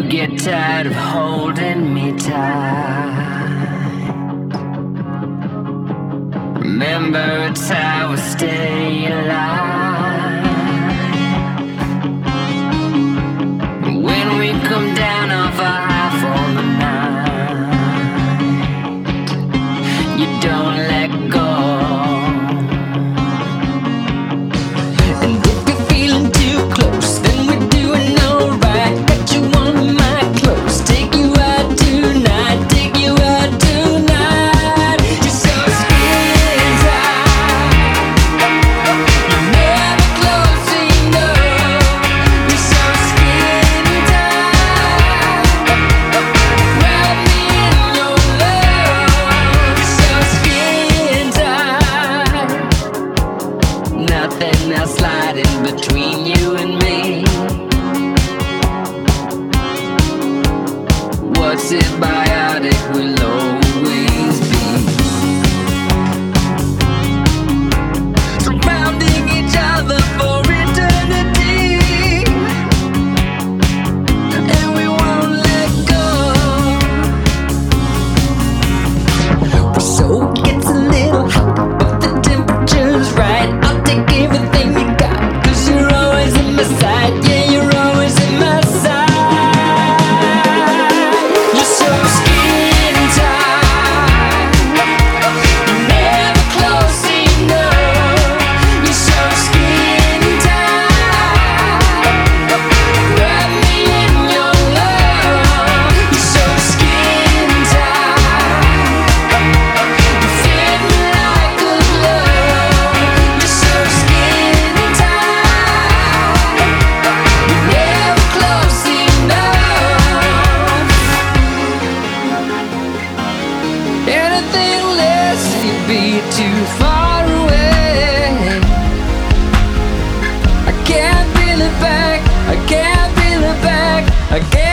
get tired of holding me tight. Remember, it's how we stay alive. When we come down off a high for the night, you don't let go. And if you're feeling too close, then we're doing alright. Got you on my clothes, take you out tonight, take you out tonight. You're so skin tight, you're never close enough. You're so skin tight, wrap me in your love. You're so skin tight, nothing else sliding between you and me. What's symbiotic will always be. Surrounding each other for eternity, and we won't let go. So it gets a little hot, but the temperature's right. I'll take everything you got, 'cause you're always in my side. Yeah, you're always in my side. You're so skin tight, you're never close enough. You're so skin tight, wrap me in your love. You're so skin tight, you fit me like a glove. You're so skin tight, you're never close enough. Anything less, you'd be too far away. I can't feel it back, I can't feel it back, I can't.